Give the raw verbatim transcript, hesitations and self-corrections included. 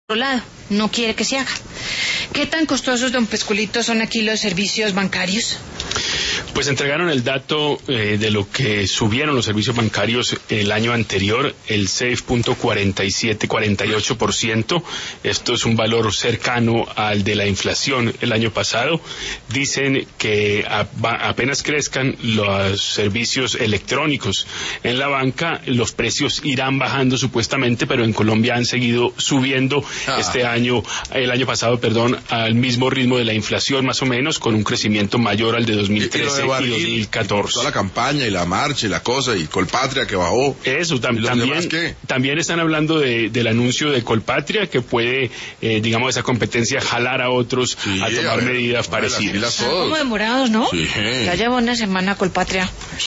lado, no quiere que se haga. ¿Qué tan costosos, don Pesculito, son aquí los servicios bancarios? Pues entregaron el dato eh, de lo que subieron los servicios bancarios el año anterior, el seis punto cuarenta y siete, cuarenta y ocho por ciento. Esto es un valor cercano al de la inflación el año pasado. Dicen que a, apenas crezcan los servicios electrónicos en la banca, los precios irán bajando supuestamente, pero en Colombia han seguido subiendo ah. este año, el año pasado, perdón, al mismo ritmo de la inflación más o menos, con un crecimiento mayor al de dos mil trece. Y dos mil catorce. Toda la campaña y la marcha y la cosa y Colpatria que bajó. Eso, tam también, también están hablando de, del anuncio de Colpatria que puede, eh, digamos, esa competencia jalar a otros sí, a tomar a ver, medidas parecidas. Están como demorados, ¿no? Sí. Ya lleva una semana Colpatria.